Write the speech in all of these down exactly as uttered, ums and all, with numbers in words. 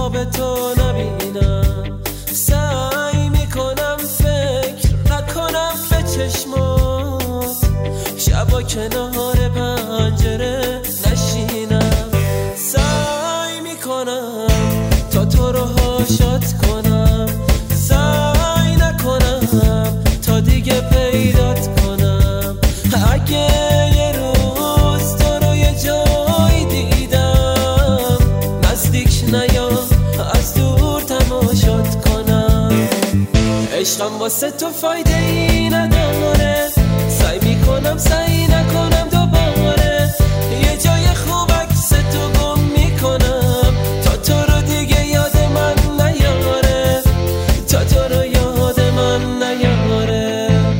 خواب تو نبینم. سعی میکنم فکر نکنم به چشمات، شبا کنار پنجره نشینم. سعی میکنم تا تو رو هاشات کنم، سعی نکنم تا دیگه پیدات کنم. اگه یه روز تو رو یه جایی دیدم، نزدیک نیا از دور تماشات کنم. عشقم واسه تو فایده ای نداره، سعی میکنم سعی نکنم دوباره. یه جای خوب عکس تو گم میکنم تا تو رو دیگه یاد من نیاره، تا تو رو یاد من نیاره.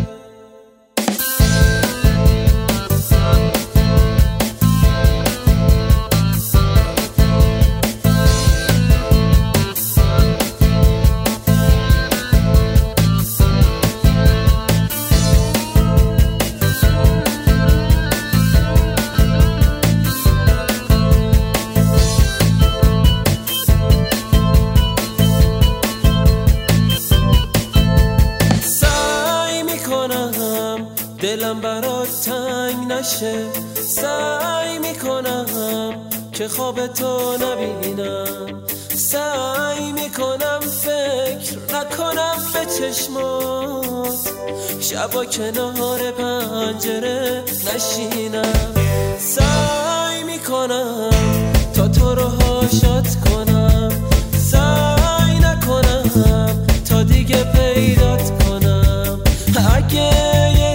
دلم برات تنگ نشه، سعی میکنم که خواب تو نبینم. سعی میکنم فکر نکنم به چشمات، شبا کنار پنجره نشینم. سعی میکنم تا تو رو هاشات کنم، سعی نکنم تا دیگه پیدات کنم. اگه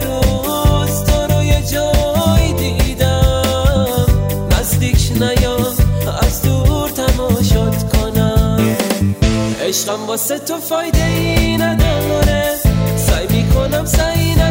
از دور تماشات کنم. عشقم واسه تو فایده ای نداره، سعی میکنم سعی نکنم